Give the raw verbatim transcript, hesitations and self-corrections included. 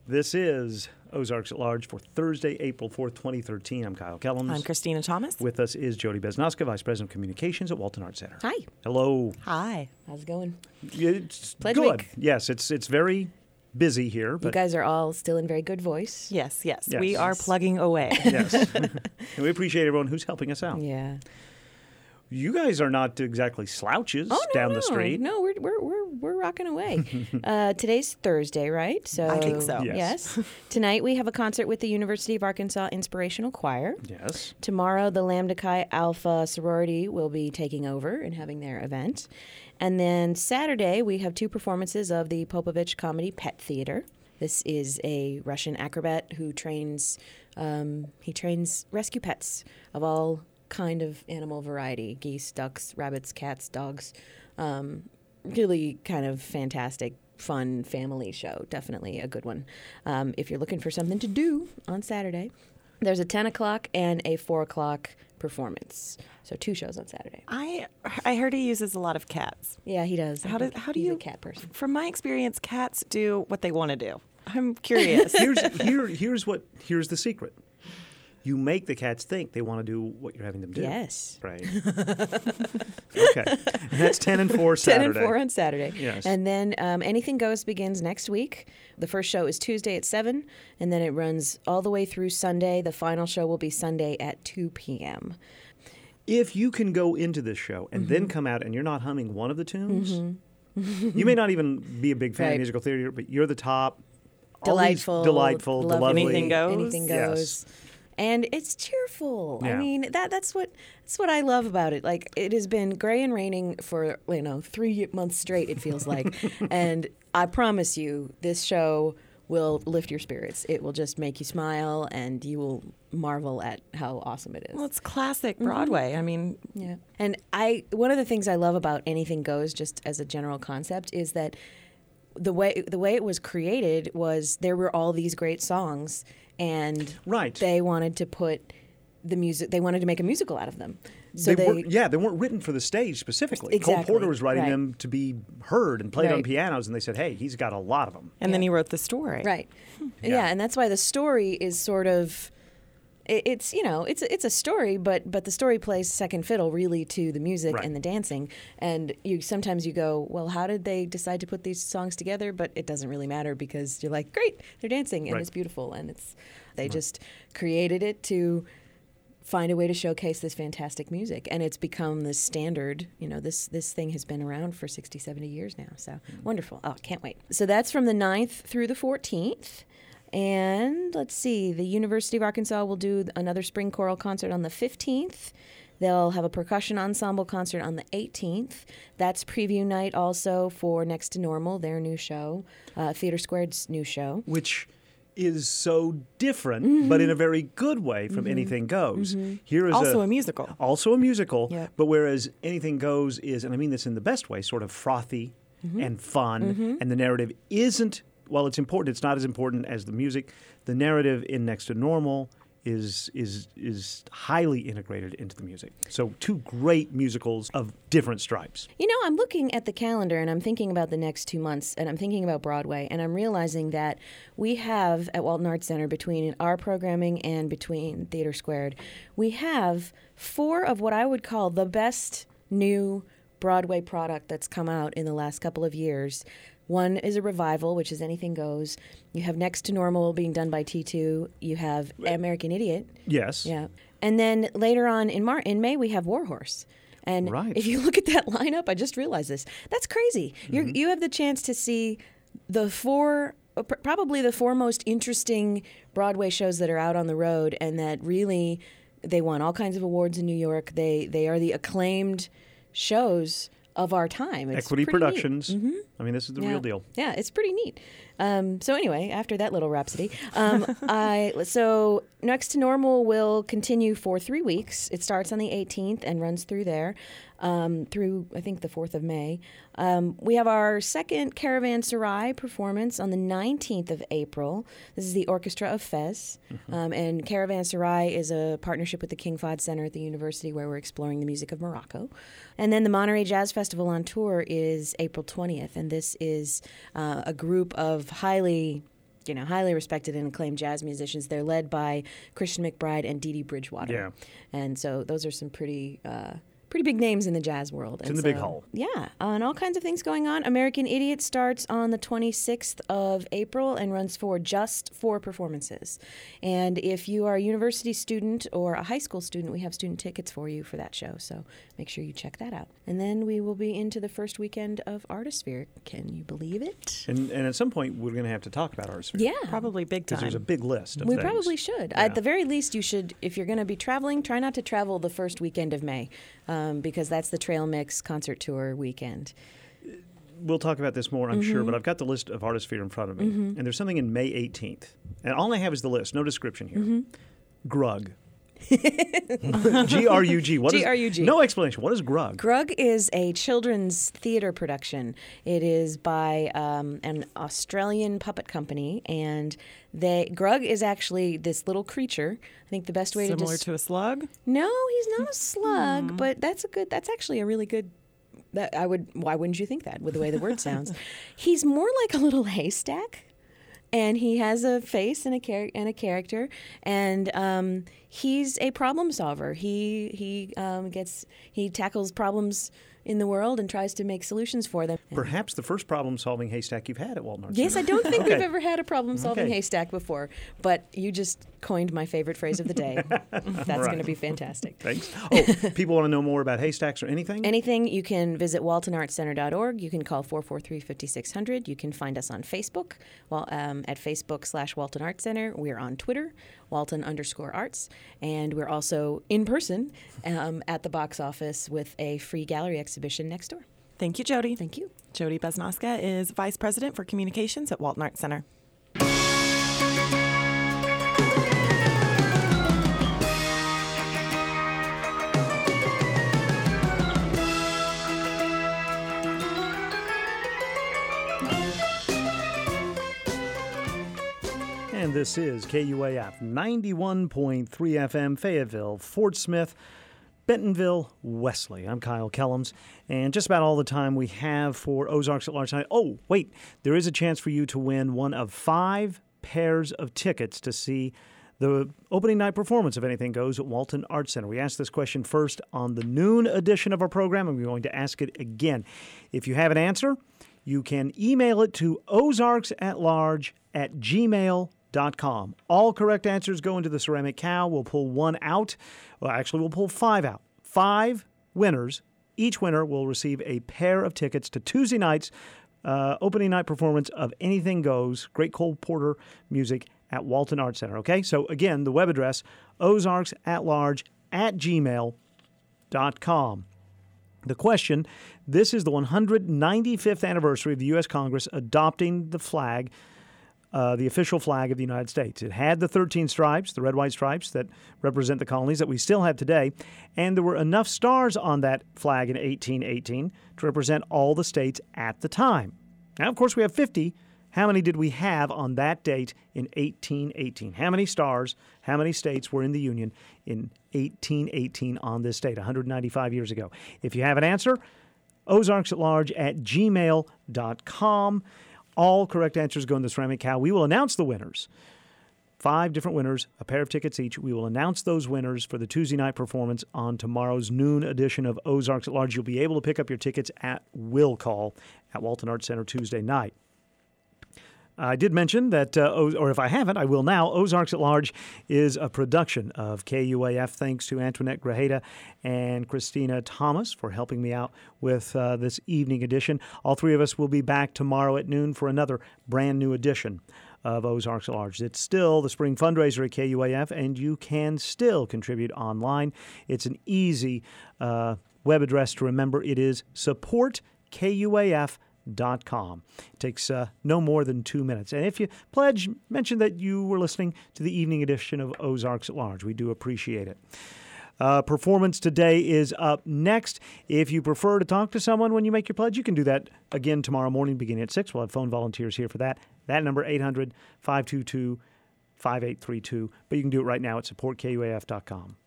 This is Ozarks at Large for Thursday, April fourth, twenty thirteen. I'm Kyle Kellums. I'm Christina Thomas. With us is Jody Besnoska, Vice President of Communications at Walton Arts Center. Hi. Hello. Hi. How's it going? It's Pledge good. week. Yes, it's it's very busy here. But You guys are all still in very good voice. Yes, yes, Yes. we are plugging away. yes. And we appreciate everyone who's helping us out. Yeah. You guys are not exactly slouches Oh, no, down no. the street. No, we're we're we're we're rocking away. uh, today's Thursday, right? So I think so. Yes. Yes. Tonight we have a concert with the University of Arkansas Inspirational Choir. Yes. Tomorrow, the Lambda Chi Alpha sorority will be taking over and having their event. And then Saturday, we have two performances of the Popovich Comedy Pet Theater. This is a Russian acrobat who trains, um, he trains rescue pets of all kind of animal variety, geese, ducks, rabbits, cats, dogs. Um, really kind of fantastic, fun family show. Definitely a good one. Um, if you're looking for something to do on Saturday, there's a ten o'clock and a four o'clock performance. So two shows on Saturday. I I heard he uses a lot of cats. Yeah, he does. How I do think how do he's you? a cat person? From my experience, cats do what they want to do. I'm curious. Here's here here's what here's the secret. You make the cats think they want to do what you're having them do. Yes. Right. Okay. And that's ten and four ten Saturday. and four on Saturday. Yes. And then um, Anything Goes begins next week. The first show is Tuesday at seven, and then it runs all the way through Sunday. The final show will be Sunday at two p.m. If you can go into this show and Mm-hmm. then come out and you're not humming one of the tunes, you may not even be a big fan Right. of musical theater, but you're the top. All these Delightful. delightful, the lovely, lovely. Anything Goes? Anything Yes. Goes. And it's cheerful. I Yeah. mean, that that's what that's what I love about it. Like, it has been gray and raining for, you know, three months straight, it feels like. And I promise you, this show will lift your spirits. It will just make you smile, and you will marvel at how awesome it is. Well, it's classic Broadway. I mean, Yeah. And I one of the things I love about Anything Goes, just as a general concept, is that the way the way it was created was there were all these great songs, and Right. they wanted to put the music they wanted to make a musical out of them. So they, they, weren't, yeah, they weren't written for the stage specifically. Cole Exactly, Porter was writing right. them to be heard and played on Right. pianos, and they said, "Hey, he's got a lot of them." and then he wrote the story. right. Yeah. Yeah. And that's why the story is sort of it- it's you know it's a- it's a story, but but the story plays second fiddle really to the music Right. and the dancing. And you sometimes you go, well, how did they decide to put these songs together? But it doesn't really matter, because you're like, great, they're dancing and Right. it's beautiful, and it's they just created it to find a way to showcase this fantastic music, and it's become the standard. You know, this this thing has been around for sixty, seventy years now. So wonderful. Oh, can't wait. So that's from the ninth through the fourteenth. And let's see, the University of Arkansas will do another spring choral concert on the fifteenth. They'll have a percussion ensemble concert on the eighteenth. That's preview night also for Next to Normal, their new show, uh, Theater Squared's new show. Which is so different, Mm-hmm. but in a very good way from Anything Goes. Here is Also a, a musical. also a musical, Yep. but whereas Anything Goes is, and I mean this in the best way, sort of frothy Mm-hmm. and fun, and the narrative isn't, while it's important, it's not as important as the music. The narrative in Next to Normal is is is highly integrated into the music. So two great musicals of different stripes. You know, I'm looking at the calendar and I'm thinking about the next two months, and I'm thinking about Broadway, and I'm realizing that we have at Walton Arts Center, between our programming and between Theater Squared, we have four of what I would call the best new Broadway product that's come out in the last couple of years. One is a revival, which is Anything Goes. You have Next to Normal being done by T two. You have American Idiot. Yes. Yeah. And then later on in Mar- in May, we have Warhorse. And Right. if you look at that lineup, I just realized this. That's crazy. You you have the chance to see the four, uh, pr- probably the four most interesting Broadway shows that are out on the road, and that really, they won all kinds of awards in New York. They they are the acclaimed shows of our time. It's Equity pretty neat. Productions. I mean, this is the Yeah. real deal. Yeah, it's pretty neat. Um, so anyway, after that little rhapsody, um, I so Next to Normal will continue for three weeks. It starts on the eighteenth and runs through there. um, through, I think, the fourth of May. Um, we have our second Caravanserai performance on the nineteenth of April. This is the Orchestra of Fez. Mm-hmm. Um, and Caravanserai is a partnership with the King Fahd Center at the university where we're exploring the music of Morocco. And then the Monterey Jazz Festival on tour is April twentieth. And this is uh, a group of highly you know, highly respected and acclaimed jazz musicians. They're led by Christian McBride and Dee Dee Bridgewater. Yeah. And so those are some pretty uh, pretty big names in the jazz world. It's and in the so, big hall. Yeah, uh, and all kinds of things going on. American Idiot starts on the twenty-sixth of April and runs for just four performances. And if you are a university student or a high school student, we have student tickets for you for that show. So make sure you check that out. And then we will be into the first weekend of Artisphere. Can you believe it? And, and at some point, we're going to have to talk about Artisphere. Yeah. Probably big Because time. there's a big list of We things. probably should. Yeah. At the very least, you should, if you're going to be traveling, try not to travel the first weekend of May, um, because that's the Trail Mix concert tour weekend. We'll talk about this more, I'm Mm-hmm. sure, but I've got the list of Artisphere in front of me. And there's something in May eighteenth. And all I have is the list, no description here. Mm-hmm. Grug. G R U G. What is- G R U G. No explanation. What is Grug? Grug is a children's theater production. It is by um, an Australian puppet company, and they Grug is actually this little creature. I think the best way Similar to des- to a slug? no, he's not a slug, but that's a good. That's actually a really good. That I would. Why wouldn't you think that with the way the word sounds? He's more like a little haystack. And he has a face and a char- and a character, and um, he's a problem solver. He he um, gets he tackles problems in the world and tries to make solutions for them. And Perhaps the first problem-solving haystack you've had at Walton Arts yes, I Center. don't think Okay. we've ever had a problem-solving Okay. haystack before, but you just coined my favorite phrase of the day. That's Right. going to be fantastic. Thanks. Oh, people want to know more about haystacks or anything? Anything, you can visit walton arts center dot org. You can call four four three, five six zero zero. You can find us on Facebook well, um, at Facebook slash Walton Arts Center. We're on Twitter, Walton underscore arts. And we're also in person um, at the box office with a free gallery exhibition next door. Thank you, Jody. Thank you. Jody Besnoska is Vice President for Communications at Walton Arts Center. And this is K U A F ninety-one point three F M, Fayetteville, Fort Smith, Bentonville, Wesley. I'm Kyle Kellums, and just about all the time we have for Ozarks at Large tonight. Oh, wait, there is a chance for you to win one of five pairs of tickets to see the opening night performance of Anything Goes at Walton Arts Center. We asked this question first on the noon edition of our program, and we're going to ask it again. If you have an answer, you can email it to ozarks at large at gmail dot com. All correct answers go into the ceramic cow. We'll pull one out. Well, actually, we'll pull five out. Five winners. Each winner will receive a pair of tickets to Tuesday night's uh, opening night performance of Anything Goes, Great Cole Porter music at Walton Arts Center. Okay, so again, the web address, ozarks at large at gmail dot com. The question, this is the one hundred ninety-fifth anniversary of the U S Congress adopting the flag, uh, the official flag of the United States. It had the thirteen stripes, the red, white stripes that represent the colonies that we still have today, and there were enough stars on that flag in eighteen eighteen to represent all the states at the time. Now, of course, we have fifty. How many did we have on that date in eighteen eighteen? How many stars, how many states were in the Union in eighteen eighteen on this date, one hundred ninety-five years ago? If you have an answer, ozarks at large at gmail dot com. All correct answers go in the ceramic cow. We will announce the winners. Five different winners, a pair of tickets each. We will announce those winners for the Tuesday night performance on tomorrow's noon edition of Ozarks at Large. You'll be able to pick up your tickets at will call at Walton Arts Center Tuesday night. I did mention that, uh, or if I haven't, I will now. Ozarks at Large is a production of K U A F. Thanks to Antoinette Grajeda and Christina Thomas for helping me out with uh, this evening edition. All three of us will be back tomorrow at noon for another brand new edition of Ozarks at Large. It's still the spring fundraiser at K U A F, and you can still contribute online. It's an easy uh, web address to remember. It is support K U A F dot com. It takes uh, no more than two minutes. And if you pledge, mention that you were listening to the evening edition of Ozarks at Large. We do appreciate it. Uh, performance today is up next. If you prefer to talk to someone when you make your pledge, you can do that again tomorrow morning beginning at six. We'll have phone volunteers here for that. That number, eight hundred, five two two, five eight three two. But you can do it right now at support K U A F dot com.